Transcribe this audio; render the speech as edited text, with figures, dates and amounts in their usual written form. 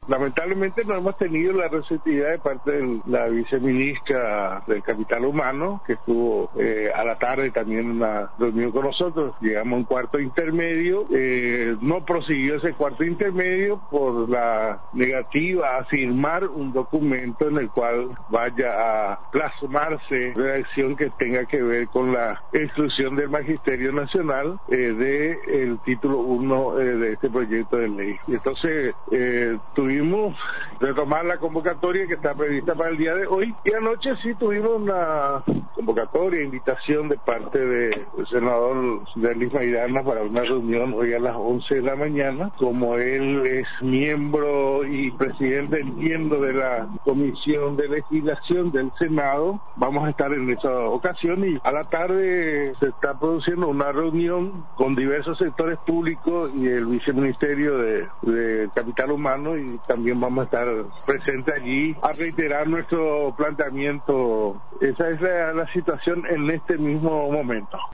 Lamentablemente no hemos tenido la receptividad de parte de la viceministra del Capital Humano, que estuvo a la tarde también en una reunión con nosotros. Llegamos a un cuarto intermedio, no prosiguió ese cuarto intermedio por la negativa a firmar un documento en el cual vaya a plasmarse una acción que tenga que ver con la exclusión del Magisterio Nacional del título 1 de este proyecto de ley. Y entonces tuvimos retomar la convocatoria que está prevista para el día de hoy, y anoche sí tuvimos una convocatoria, invitación de parte del senador Derlis Maidana para una reunión hoy a las 11 de la mañana. Como él es miembro y presidente, entiendo, de la Comisión de Legislación del Senado, vamos a estar en esa ocasión, y a la tarde se está produciendo una reunión con diversos sectores públicos y el Viceministerio de Capital Humano, y también vamos a estar presentes allí a reiterar nuestro planteamiento. Esa es la situación en este mismo momento.